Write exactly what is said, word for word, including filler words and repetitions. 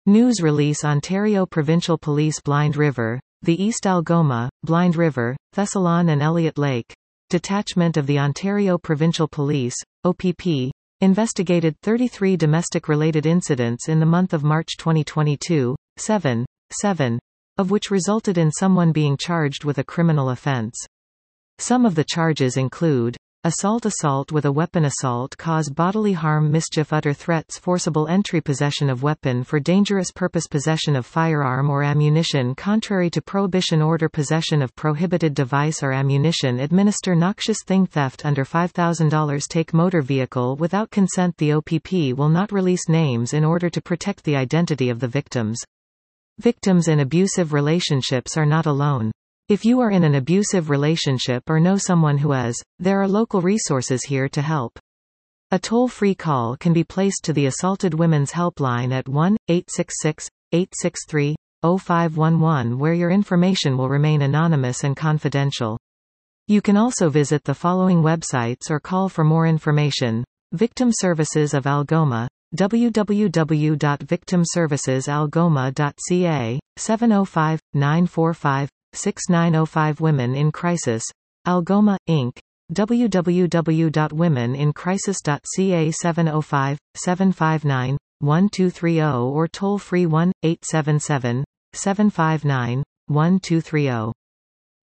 News release Ontario Provincial Police Blind River, the East Algoma, Blind River, Thessalon and Elliott Lake Detachment of the Ontario Provincial Police, O P P, investigated thirty-three domestic-related incidents in the month of March twenty twenty-two, seven, seven of which resulted in someone being charged with a criminal offence. Some of the charges include assault assault with a weapon assault cause bodily harm mischief utter threats forcible entry possession of weapon for dangerous purpose possession of firearm or ammunition contrary to prohibition order possession of prohibited device or ammunition administer noxious thing theft under five thousand dollars take motor vehicle without consent. The O P P will not release names in order to protect the identity of the victims. Victims in abusive relationships are not alone. If you are in an abusive relationship or know someone who is, there are local resources here to help. A toll-free call can be placed to the Assaulted Women's Helpline at one eight six six, eight six three, zero five one one where your information will remain anonymous and confidential. You can also visit the following websites or call for more information. Victim Services of Algoma, w w w dot victim services algoma dot c a, seven oh five, nine four five, six nine oh five Women in Crisis, Algoma, Incorporated, w w w dot women in crisis dot c a seven oh five, seven five nine, one two three zero or toll free one eight seven seven, seven five nine, one two three zero.